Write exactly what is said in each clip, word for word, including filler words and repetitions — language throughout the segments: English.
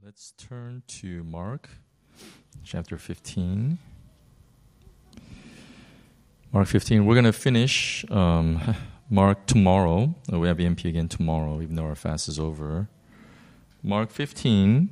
Let's turn to Mark chapter fifteen. Mark fifteen. We're going to finish um, Mark tomorrow. We have E M P again tomorrow, even though our fast is over. Mark fifteen.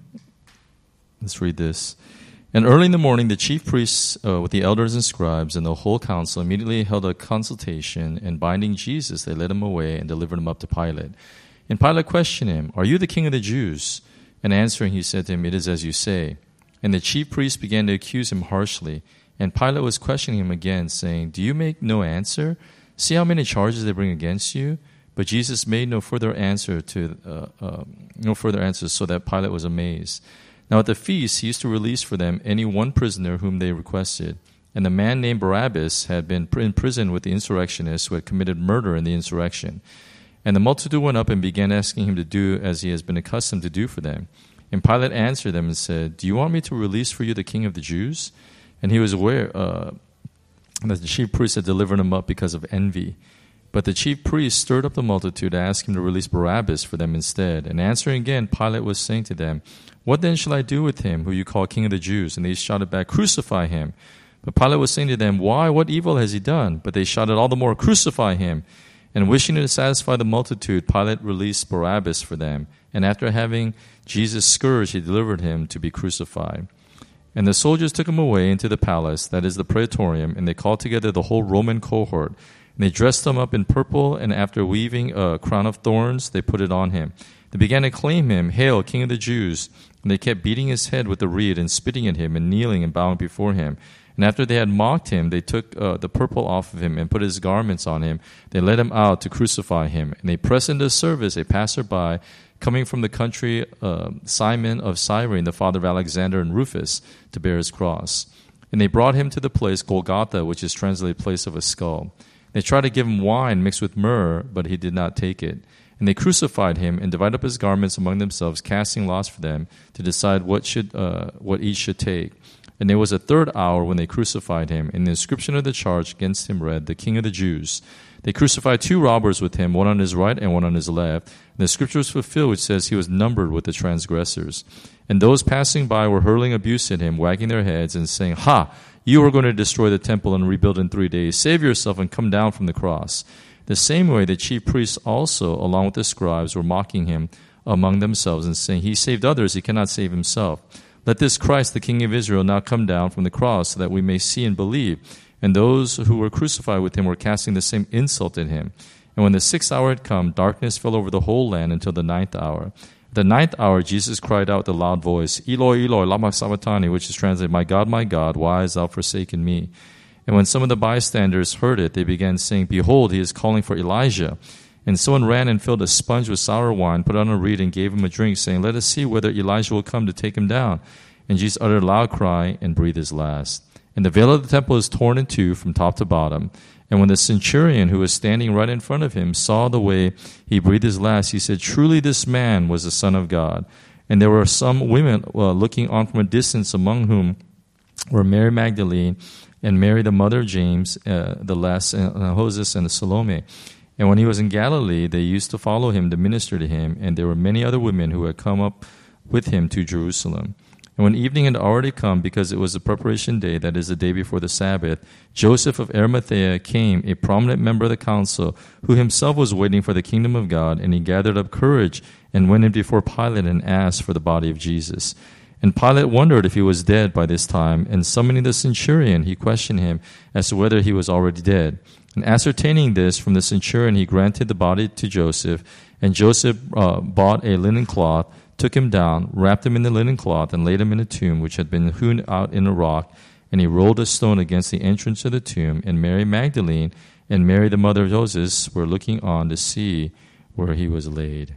Let's read this. And early in the morning, the chief priests uh, with the elders and scribes and the whole council immediately held a consultation, and binding Jesus, they led him away and delivered him up to Pilate. And Pilate questioned him, "Are you the king of the Jews?" And answering, he said to him, "It is as you say." And the chief priests began to accuse him harshly. And Pilate was questioning him again, saying, "Do you make no answer? See how many charges they bring against you?" But Jesus made no further answer to uh, uh, no further answers, so that Pilate was amazed. Now at the feast, he used to release for them any one prisoner whom they requested. And the man named Barabbas had been in prison with the insurrectionists who had committed murder in the insurrection. And the multitude went up and began asking him to do as he has been accustomed to do for them. And Pilate answered them and said, "Do you want me to release for you the king of the Jews?" And he was aware uh, that the chief priests had delivered him up because of envy. But the chief priests stirred up the multitude to ask him to release Barabbas for them instead. And answering again, Pilate was saying to them, "What then shall I do with him who you call king of the Jews?" And they shouted back, "Crucify him." But Pilate was saying to them, "Why? What evil has he done?" But they shouted all the more, "Crucify him." And wishing to satisfy the multitude, Pilate released Barabbas for them. And after having Jesus scourged, he delivered him to be crucified. And the soldiers took him away into the palace, that is the praetorium, and they called together the whole Roman cohort. And they dressed him up in purple, and after weaving a crown of thorns, they put it on him. They began to acclaim him, "Hail, King of the Jews!" And they kept beating his head with the reed and spitting at him and kneeling and bowing before him. And after they had mocked him, they took uh, the purple off of him and put his garments on him. They led him out to crucify him. And they pressed into service a passerby coming from the country, uh, Simon of Cyrene, the father of Alexander and Rufus, to bear his cross. And they brought him to the place Golgotha, which is translated place of a skull. They tried to give him wine mixed with myrrh, but he did not take it. And they crucified him and divided up his garments among themselves, casting lots for them to decide what should uh, what each should take. And there was a third hour when they crucified him, and the inscription of the charge against him read, "The King of the Jews." They crucified two robbers with him, one on his right and one on his left. And the scripture was fulfilled, which says he was numbered with the transgressors. And those passing by were hurling abuse at him, wagging their heads and saying, "Ha! You are going to destroy the temple and rebuild in three days. Save yourself and come down from the cross." The same way the chief priests also, along with the scribes, were mocking him among themselves and saying, "He saved others, he cannot save himself. Let this Christ, the King of Israel, now come down from the cross so that we may see and believe." And those who were crucified with him were casting the same insult at him. And when the sixth hour had come, darkness fell over the whole land until the ninth hour. At the ninth hour, Jesus cried out with a loud voice, "Eloi, Eloi, lama sabachthani," which is translated, "My God, my God, why hast thou forsaken me?" And when some of the bystanders heard it, they began saying, "Behold, he is calling for Elijah." And someone ran and filled a sponge with sour wine, put on a reed, and gave him a drink, saying, "Let us see whether Elijah will come to take him down." And Jesus uttered a loud cry and breathed his last. And the veil of the temple was torn in two from top to bottom. And when the centurion who was standing right in front of him saw the way he breathed his last, he said, "Truly this man was the Son of God." And there were some women uh, looking on from a distance, among whom were Mary Magdalene and Mary the mother of James, uh, the less, and uh, Joses and Salome. And when he was in Galilee, they used to follow him to minister to him. And there were many other women who had come up with him to Jerusalem. And when evening had already come, because it was the preparation day, that is the day before the Sabbath, Joseph of Arimathea came, a prominent member of the council, who himself was waiting for the kingdom of God, and he gathered up courage and went in before Pilate and asked for the body of Jesus. And Pilate wondered if he was dead by this time, and summoning the centurion, he questioned him as to whether he was already dead. And ascertaining this from the centurion, he granted the body to Joseph, and Joseph uh, bought a linen cloth, took him down, wrapped him in the linen cloth, and laid him in a tomb which had been hewn out in a rock. And he rolled a stone against the entrance of the tomb. And Mary Magdalene and Mary the mother of Joses were looking on to see where he was laid.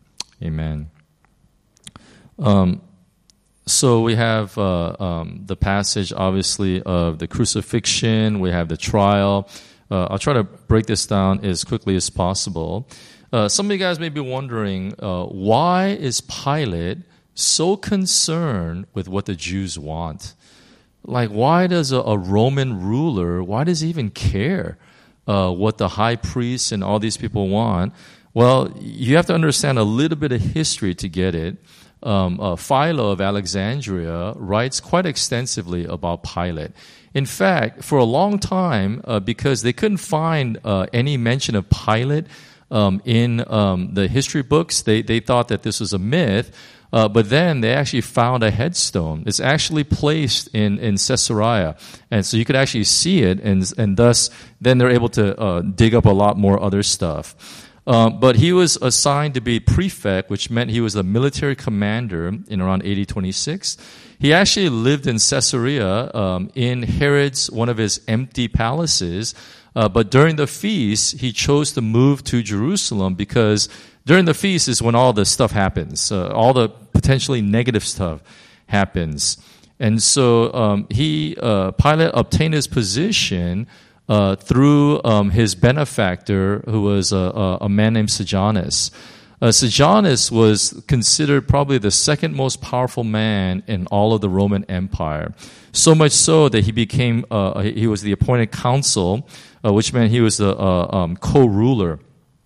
Amen. Um, so we have uh, um, the passage, obviously, of the crucifixion. We have the trial. Uh, I'll try to break this down as quickly as possible. Uh, some of you guys may be wondering, uh, why is Pilate so concerned with what the Jews want? Like, why does a, a Roman ruler, why does he even care uh, what the high priests and all these people want? Well, you have to understand a little bit of history to get it. um, uh, Philo of Alexandria writes quite extensively about Pilate. In fact, for a long time, uh, because they couldn't find uh, any mention of Pilate um, in um, the history books, they, they thought that this was a myth. Uh, but then they actually found a headstone. It's actually placed in, in Caesarea. And so you could actually see it, and, and thus then they're able to uh, dig up a lot more other stuff. Uh, but he was assigned to be prefect, which meant he was a military commander in around A D twenty-six. He actually lived in Caesarea um, in Herod's, one of his empty palaces. Uh, but during the feast, he chose to move to Jerusalem because during the feast is when all the stuff happens. Uh, all the potentially negative stuff happens. And so um, he, uh, Pilate obtained his position uh, through um, his benefactor, who was a, a, a man named Sejanus. Uh, Sejanus was considered probably the second most powerful man in all of the Roman Empire. So much so that he became, uh, he was the appointed consul, uh, which meant he was the uh, um, co-ruler.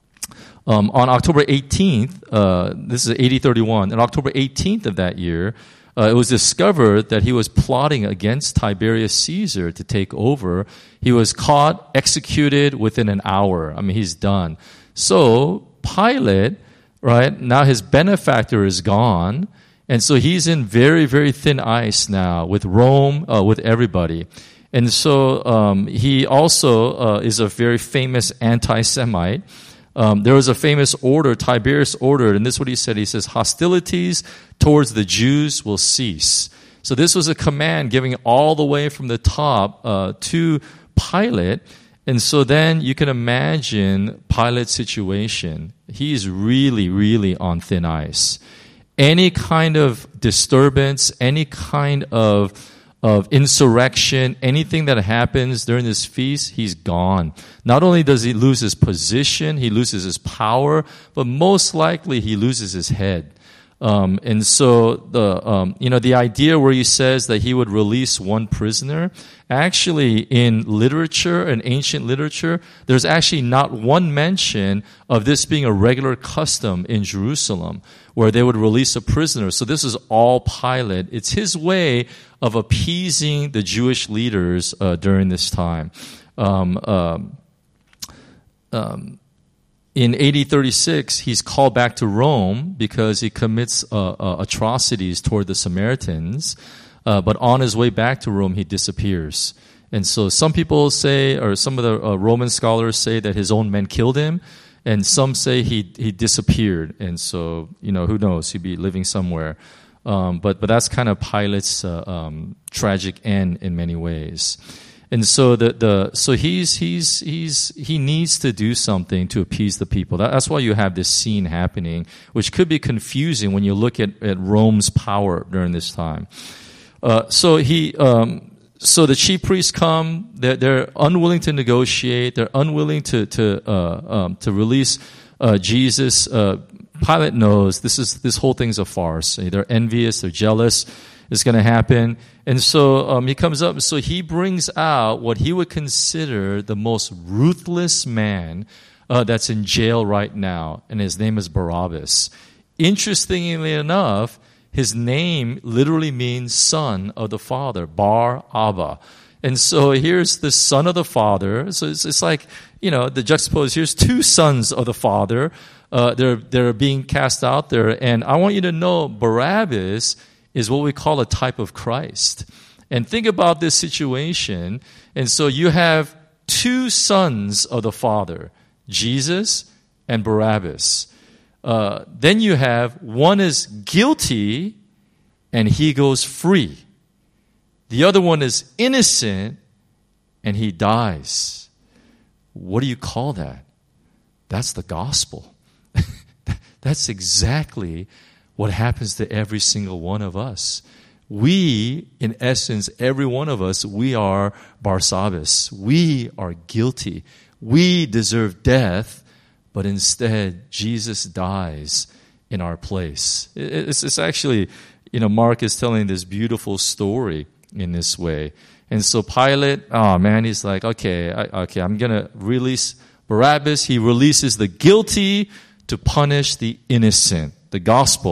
Um, on October eighteenth, uh, this is A D thirty-one, on October eighteenth of that year, uh, it was discovered that he was plotting against Tiberius Caesar to take over. He was caught, executed within an hour. I mean, he's done. So Pilate, right, now his benefactor is gone, and so he's in very, very thin ice now with Rome, uh, with everybody. And so um, he also uh, is a very famous anti-Semite. Um, there was a famous order, Tiberius ordered, and this is what he said. He says, hostilities towards the Jews will cease. So this was a command giving all the way from the top uh, to Pilate. And so then you can imagine Pilate's situation. He's really, really on thin ice. Any kind of disturbance, any kind of of insurrection, anything that happens during this feast, he's gone. Not only does he lose his position, he loses his power, but most likely he loses his head. Um, and so the um, you know the idea where he says that he would release one prisoner, actually in literature, in ancient literature, there's actually not one mention of this being a regular custom in Jerusalem, where they would release a prisoner. So this is all Pilate. It's his way of appeasing the Jewish leaders uh, during this time. Um, um, um, In A D thirty-six, he's called back to Rome because he commits uh, uh, atrocities toward the Samaritans. Uh, but on his way back to Rome, he disappears. And so some people say, or some of the uh, Roman scholars say that his own men killed him. And some say he he disappeared. And so, you know, who knows? He'd be living somewhere. Um, but, but that's kind of Pilate's uh, um, tragic end in many ways. And so the, the so he's he's he's he needs to do something to appease the people. That, that's why you have this scene happening, which could be confusing when you look at, at Rome's power during this time. Uh, so he um, so the chief priests come. They're, they're unwilling to negotiate. They're unwilling to to uh, um, to release uh, Jesus. Uh, Pilate knows this is this whole thing's a farce. They're envious. They're jealous. It's going to happen. And so um, he comes up, so he brings out what he would consider the most ruthless man uh, that's in jail right now, and his name is Barabbas. Interestingly enough, his name literally means son of the father, Bar Abba. And so here's the son of the father. So it's, it's like, you know, the juxtapose, here's two sons of the father. Uh, they're, they're being cast out there. And I want you to know Barabbas is what we call a type of Christ. And think about this situation. And so you have two sons of the Father, Jesus and Barabbas. Uh, then you have one is guilty and he goes free. The other one is innocent and he dies. What do you call that? That's the gospel. That's exactly what happens to every single one of us. We, in essence, every one of us, we are Barsabbas. We are guilty. We deserve death, but instead, Jesus dies in our place. It's, it's actually, you know, Mark is telling this beautiful story in this way. And so Pilate, oh man, he's like, okay, I, okay, I'm going to release Barabbas. He releases the guilty to punish the innocent. The gospel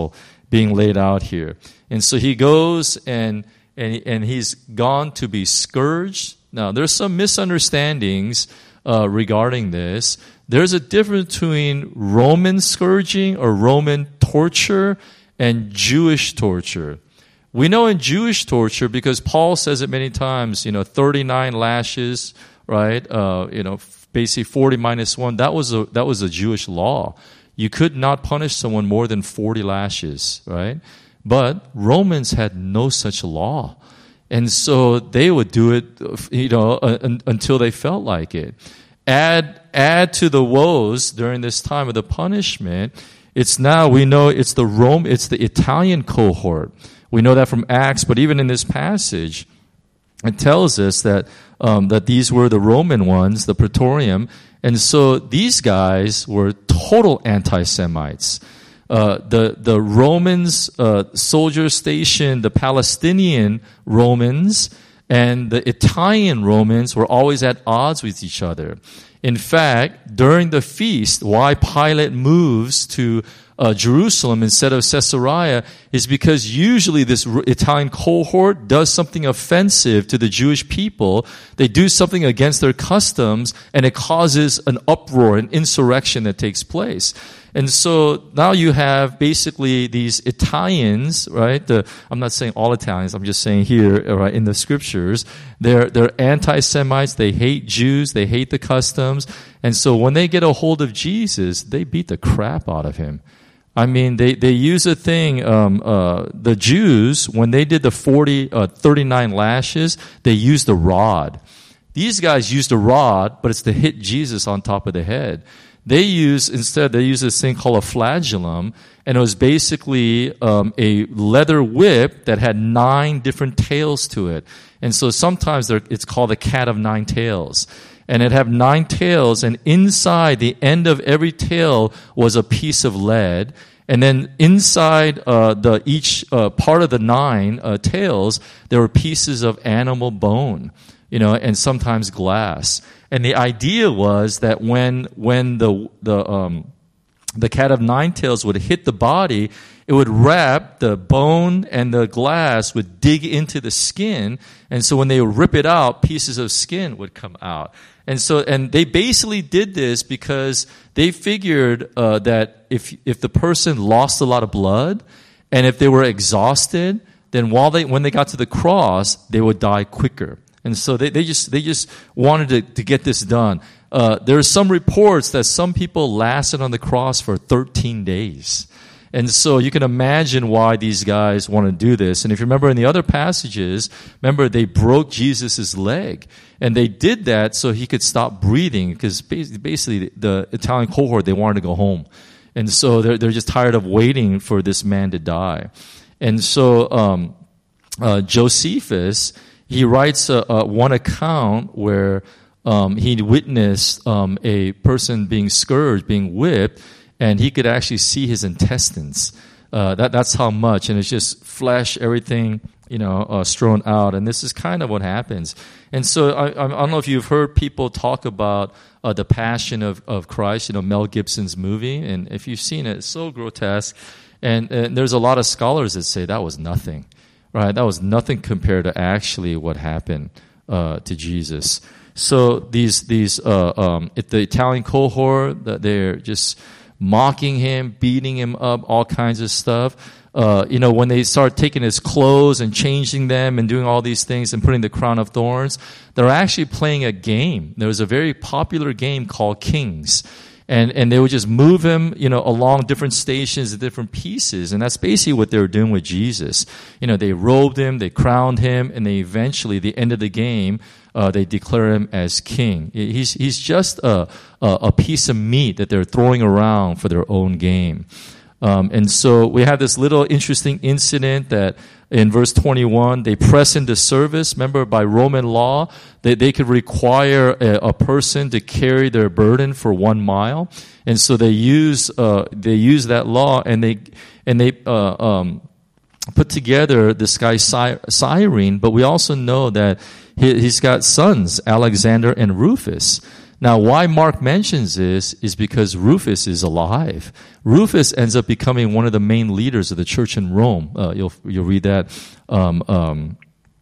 being laid out here. And so he goes and and and he's gone to be scourged. Now, there's some misunderstandings uh, regarding this. There's a difference between Roman scourging or Roman torture and Jewish torture. We know in Jewish torture, because Paul says it many times, you know, thirty-nine lashes, right? Uh, you know, basically forty minus one. That was a that was a Jewish law. You could not punish someone more than forty lashes, right? But Romans had no such law. And so they would do it, you know, uh, until they felt like it. Add add to the woes during this time of the punishment. It's now, we know it's the Rome, it's the Italian cohort. We know that from Acts, but even in this passage, it tells us that um, that these were the Roman ones, the Praetorium, and so these guys were total anti-Semites. Uh, the the Romans, uh, soldiers stationed, the Palestinian Romans and the Italian Romans were always at odds with each other. In fact, during the feast, why Pilate moves to uh, Jerusalem instead of Caesarea is because usually this Italian cohort does something offensive to the Jewish people. They do something against their customs, and it causes an uproar, an insurrection that takes place. And so now you have basically these Italians, right? The, I'm not saying all Italians. I'm just saying here, right, in the scriptures, they're they're anti-Semites. They hate Jews. They hate the customs. And so when they get a hold of Jesus, they beat the crap out of him. I mean, they they use a thing. Um, uh, the Jews, when they did the forty, uh, thirty-nine lashes, they used a rod. These guys used a rod, but it's to hit Jesus on top of the head. They use, instead, they use this thing called a flagellum, and it was basically um, a leather whip that had nine different tails to it. And so sometimes it's called a cat of nine tails. And it had nine tails, and inside the end of every tail was a piece of lead. And then inside uh, the each uh, part of the nine uh, tails, there were pieces of animal bone, you know, and sometimes glass. And the idea was that when when the the um, the cat of nine tails would hit the body, it would wrap the bone and the glass would dig into the skin, and so when they would rip it out, pieces of skin would come out. And so, and they basically did this because they figured uh, that if if the person lost a lot of blood, and if they were exhausted, then while they when they got to the cross, they would die quicker. And so they, they just they just wanted to, to get this done. Uh, there are some reports that some people lasted on the cross for thirteen days. And so you can imagine why these guys want to do this. And if you remember in the other passages, remember they broke Jesus' leg. And they did that so he could stop breathing, because basically the Italian cohort, they wanted to go home. And so they're, they're just tired of waiting for this man to die. And so um, uh, Josephus, he writes a, a one account where um, he witnessed um, a person being scourged, being whipped, and he could actually see his intestines. Uh, that that's how much, and it's just flesh, everything, you know, uh, strewn out. And this is kind of what happens. And so I, I don't know if you've heard people talk about uh, the Passion of, of Christ, you know, Mel Gibson's movie, and if you've seen it, it's so grotesque. And, and there's a lot of scholars that say that was nothing. Right, that was nothing compared to actually what happened uh, to Jesus. So these these uh, um, the Italian cohort, they're just mocking him, beating him up, all kinds of stuff. Uh, you know, when they start taking his clothes and changing them and doing all these things and putting the crown of thorns, they're actually playing a game. There was a very popular game called Kings. And and they would just move him, you know, along different stations, different pieces. And that's basically what they were doing with Jesus. You know, they robed him, they crowned him, and they eventually, the end of the game, uh, they declare him as king. He's he's just a, a, a piece of meat that they're throwing around for their own game. Um, and so we have this little interesting incident that in verse twenty-one, they press into service. Remember, by Roman law, they, they could require a, a person to carry their burden for one mile, and so they use uh, they use that law, and they and they uh, um, put together this guy Cyrene. But we also know that he, he's got sons, Alexander and Rufus. Now, why Mark mentions this is because Rufus is alive. Rufus ends up becoming one of the main leaders of the church in Rome. Uh, you'll you'll read that um, um,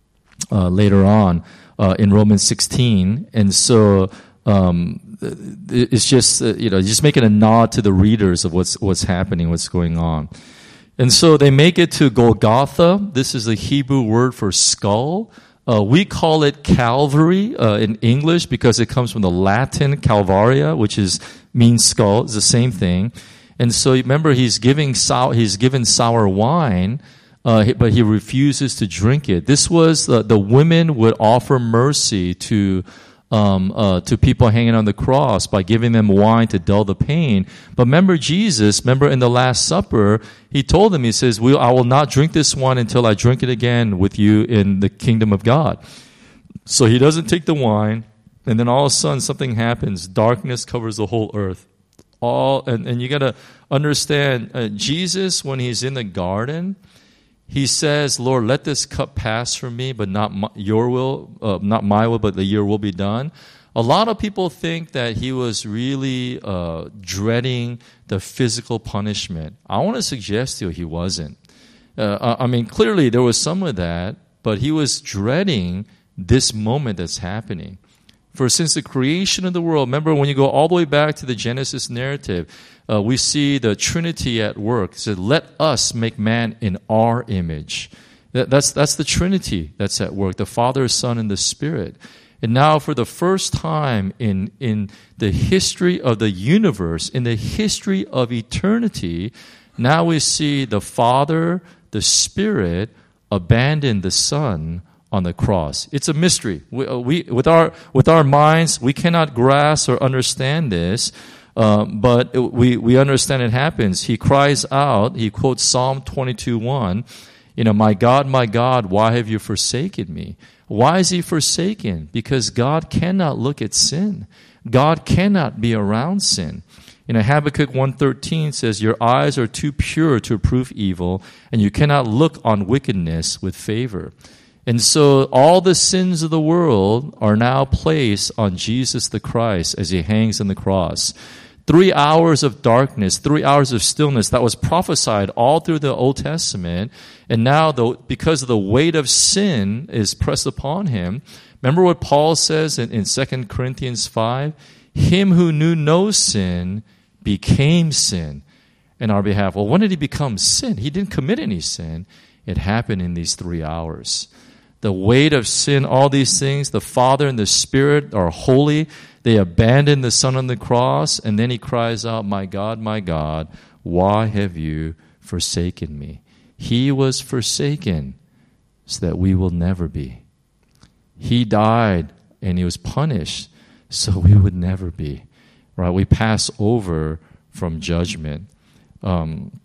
uh, later on uh, in Romans sixteen, and so um, it's just uh, you know just making a nod to the readers of what's what's happening, what's going on. And so they make it to Golgotha. This is a Hebrew word for skull. Uh, we call it Calvary uh, in English because it comes from the Latin Calvaria, which is means skull. It's the same thing. And so remember, he's giving sour, he's given sour wine, uh, but he refuses to drink it. This was uh, the women would offer mercy to um, uh, to people hanging on the cross by giving them wine to dull the pain. But remember Jesus, remember in the Last Supper, he told them, he says, well, I will not drink this wine until I drink it again with you in the kingdom of God. So he doesn't take the wine, and then all of a sudden something happens. Darkness covers the whole earth. All And, and you got to understand, uh, Jesus, when he's in the garden, he says, Lord, let this cup pass from me, but not my, your will, uh, not my will, but the your will be done. A lot of people think that he was really uh, dreading the physical punishment. I want to suggest to you he wasn't. Uh, I mean, clearly there was some of that, but he was dreading this moment that's happening. For since the creation of the world, remember when you go all the way back to the Genesis narrative, uh, we see the Trinity at work. It said, let us make man in our image. That, that's, that's the Trinity that's at work, the Father, Son, and the Spirit. And now for the first time in, in the history of the universe, in the history of eternity, now we see the Father, the Spirit, abandon the Son on the cross. It's a mystery. We, we, with our with our minds, we cannot grasp or understand this, um, but it, we we understand it happens. He cries out. He quotes Psalm twenty-two one. You know, my God, my God, why have you forsaken me? Why is he forsaken? Because God cannot look at sin. God cannot be around sin. You know, Habakkuk one thirteen says, your eyes are too pure to approve evil, and you cannot look on wickedness with favor. And so all the sins of the world are now placed on Jesus the Christ as he hangs on the cross. Three hours of darkness, three hours of stillness that was prophesied all through the Old Testament. And now, the, because of the weight of sin is pressed upon him, remember what Paul says in, in Second Corinthians five? Him who knew no sin became sin in our behalf. Well, when did he become sin? He didn't commit any sin. It happened in these three hours. The weight of sin, all these things, the Father and the Spirit are holy. They abandon the Son on the cross, and then he cries out, my God, my God, why have you forsaken me? He was forsaken so that we will never be. He died and he was punished so we would never be. Right? We pass over from judgment. Um,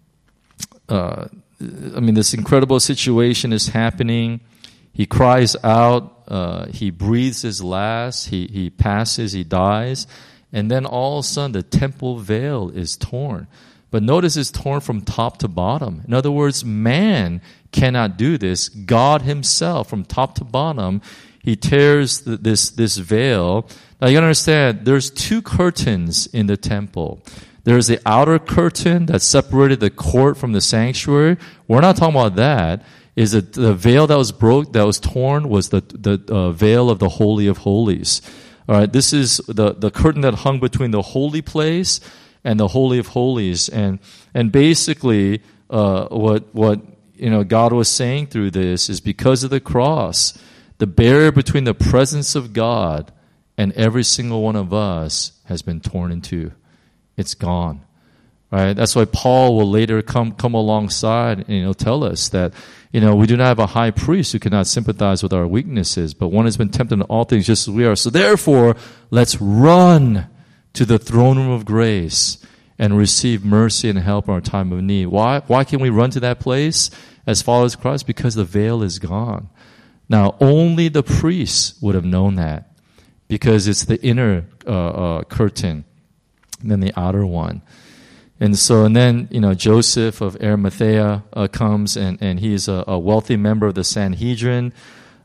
uh, I mean, this incredible situation is happening. He cries out, uh, he breathes his last, he, he passes, he dies, and then all of a sudden the temple veil is torn. But notice it's torn from top to bottom. In other words, man cannot do this. God himself, from top to bottom, he tears the, this, this veil. Now you gotta understand, there's two curtains in the temple. There's the outer curtain that separated the court from the sanctuary. We're not talking about that. Is that the veil that was broke, that was torn, was the the uh, veil of the Holy of Holies. All right, this is the, the curtain that hung between the holy place and the Holy of Holies, and and basically, uh, what what you know God was saying through this is because of the cross, the barrier between the presence of God and every single one of us has been torn in two. It's gone. Right? That's why Paul will later come come alongside and you know tell us that you know we do not have a high priest who cannot sympathize with our weaknesses, but one has been tempted in all things just as we are. So therefore, let's run to the throne room of grace and receive mercy and help in our time of need. Why? Why can we run to that place as followers of Christ? Because the veil is gone. Now, only the priests would have known that because it's the inner uh, uh, curtain and then the outer one. And so, and then, you know, Joseph of Arimathea uh, comes, and, and he's a, a wealthy member of the Sanhedrin.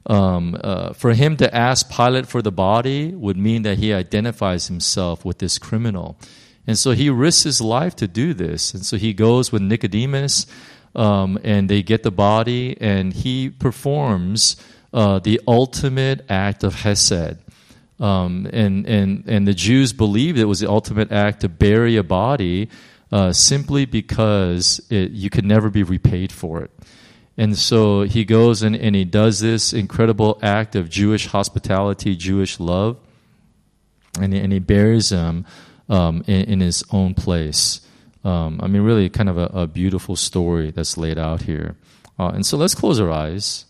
Um, uh, for him to ask Pilate for the body would mean that he identifies himself with this criminal. And so he risks his life to do this. And so he goes with Nicodemus, um, and they get the body, and he performs uh, the ultimate act of Hesed. Um, and, and, and the Jews believed it was the ultimate act to bury a body uh, simply because it, you could never be repaid for it. And so he goes and, and he does this incredible act of Jewish hospitality, Jewish love, and he, and he buries him um, in, in his own place. Um, I mean, really kind of a, a beautiful story that's laid out here. Uh, and so let's close our eyes.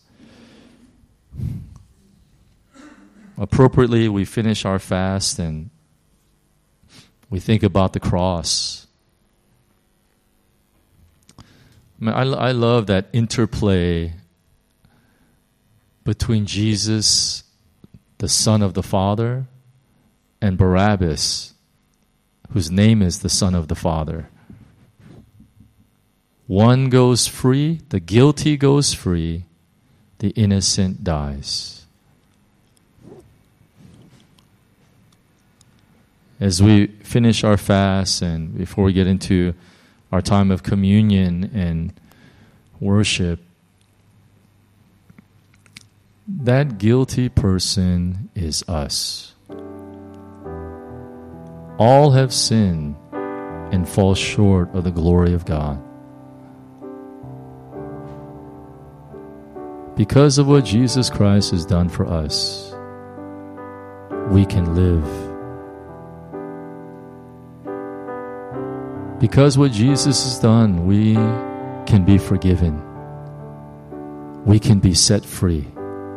Appropriately, we finish our fast and we think about the cross. I, mean, I, I love that interplay between Jesus, the Son of the Father, and Barabbas, whose name is the Son of the Father. One goes free, the guilty goes free, the innocent dies. As we finish our fast and before we get into our time of communion and worship, that guilty person is us. All have sinned and fall short of the glory of God. Because of what Jesus Christ has done for us, we can live. Because what Jesus has done, we can be forgiven. We can be set free.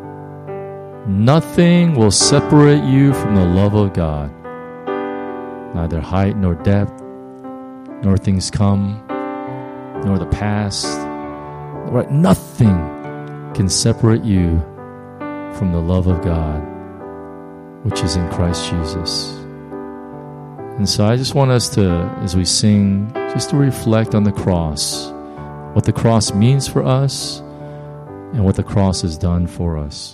Nothing will separate you from the love of God. Neither height nor depth, nor things come, nor the past. Right? Nothing can separate you from the love of God, which is in Christ Jesus. And so I just want us to, as we sing, just to reflect on the cross, what the cross means for us, and what the cross has done for us.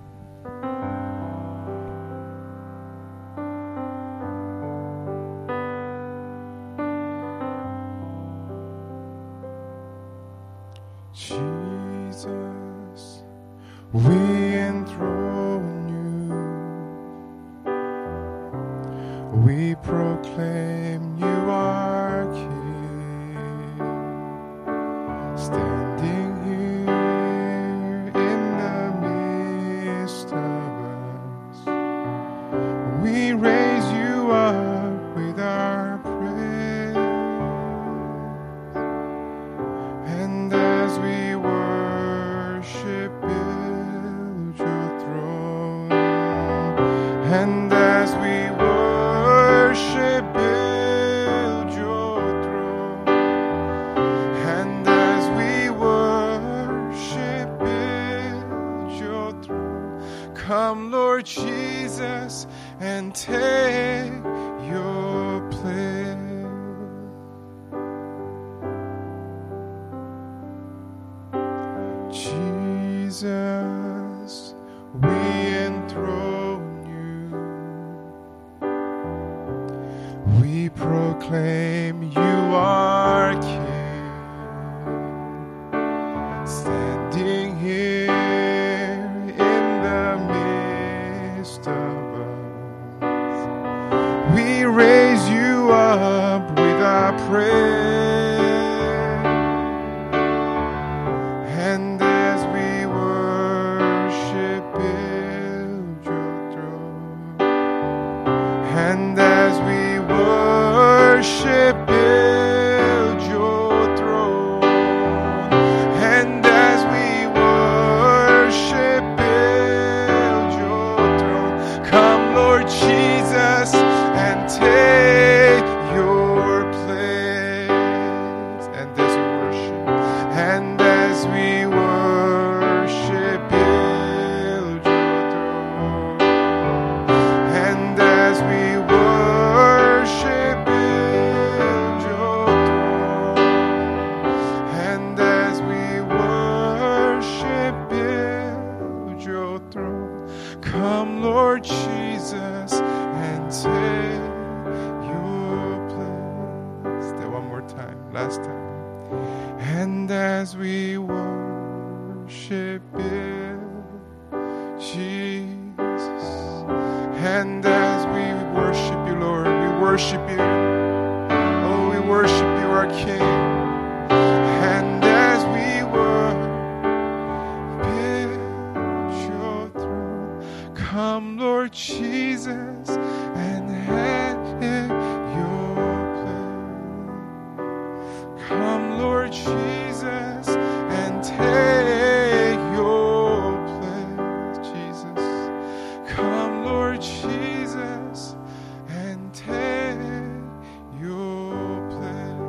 Jesus, we enthrone you. We proclaim you are King. Standing here in the midst of us, we raise you up with our praise. And as we worship, build your throne. And as we worship, build your throne. And as we worship, build your throne. Come, Lord Jesus, and take your place. Jesus, we enthrone you. We proclaim you are King. Standing here in the midst of us, we raise you up with our praise. And as we worship, build your throne. And as we worship, Jesus. And as we worship you, Lord, we worship you. Oh, we worship you, our King. And as we worship your throne, come, Lord Jesus, and have your place. Come, Lord Jesus, and take your place, Jesus. Come, Lord Jesus, and take your place.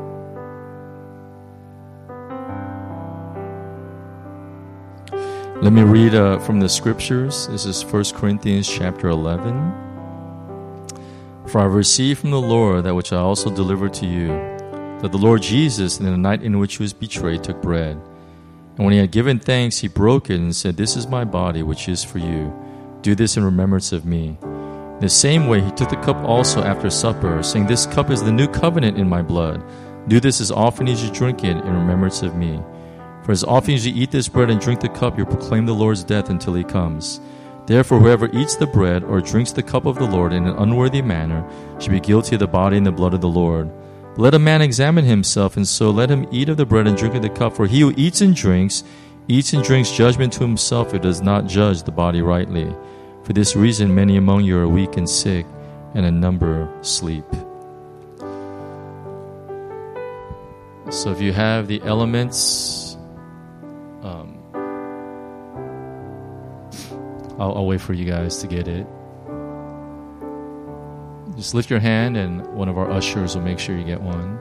Let me read uh, from the scriptures. This is First Corinthians chapter eleven. For I received from the Lord that which I also delivered to you, that the Lord Jesus, in the night in which he was betrayed, took bread. And when he had given thanks, he broke it and said, This is my body, which is for you. Do this in remembrance of me. In the same way, he took the cup also after supper, saying, This cup is the new covenant in my blood. Do this as often as you drink it in remembrance of me. For as often as you eat this bread and drink the cup, you proclaim the Lord's death until he comes. Therefore, whoever eats the bread or drinks the cup of the Lord in an unworthy manner should be guilty of the body and the blood of the Lord. Let a man examine himself, and so let him eat of the bread and drink of the cup. For he who eats and drinks, eats and drinks judgment to himself, who does not judge the body rightly. For this reason, many among you are weak and sick, and a number sleep. So if you have the elements, um, I'll, I'll wait for you guys to get it. Just lift your hand and one of our ushers will make sure you get one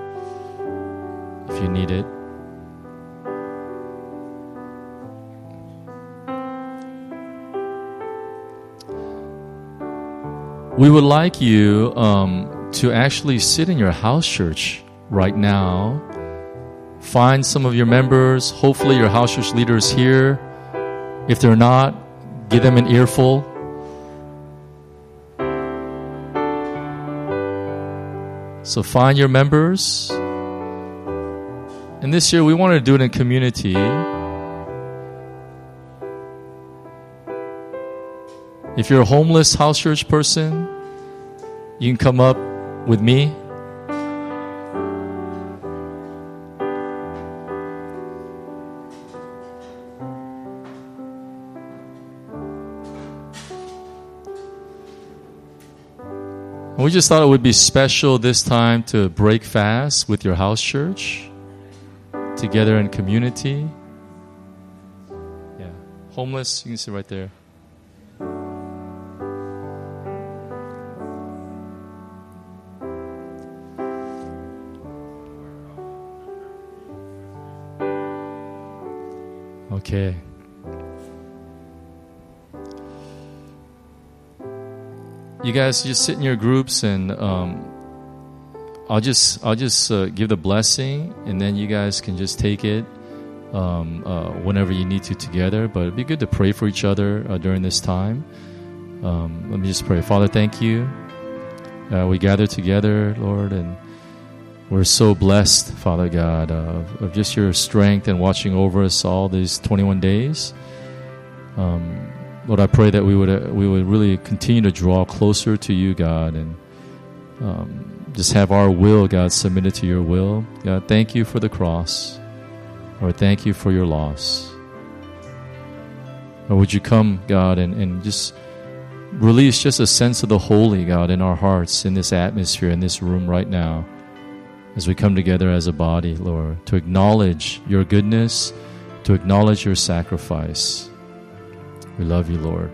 if you need it. We would like you um, to actually sit in your house church right now. Find some of your members. Hopefully your house church leader is here. If they're not, give them an earful. So find your members. And this year we wanted to do it in community. If you're a homeless house church person, you can come up with me. We just thought it would be special this time to break fast with your house church together in community. Yeah, homeless, you can sit right there. Okay. You guys just sit in your groups, and um, I'll just I'll just uh, give the blessing, and then you guys can just take it um, uh, whenever you need to together. But it'd be good to pray for each other uh, during this time. Um, let me just pray. Father, thank you. Uh, we gather together, Lord, and we're so blessed, Father God, uh, of just your strength and watching over us all these twenty-one days. Um, Lord, I pray that we would uh, we would really continue to draw closer to you, God, and um, just have our will, God, submitted to your will. God, thank you for the cross. Lord, thank you for your loss. Or would you come, God, and, and just release just a sense of the holy, God, in our hearts, in this atmosphere, in this room right now, as we come together as a body, Lord, to acknowledge your goodness, to acknowledge your sacrifice. We love you, Lord.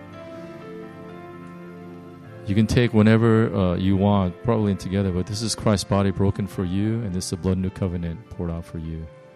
You can take whenever uh, you want, probably together, but this is Christ's body broken for you, and this is the blood of new covenant poured out for you.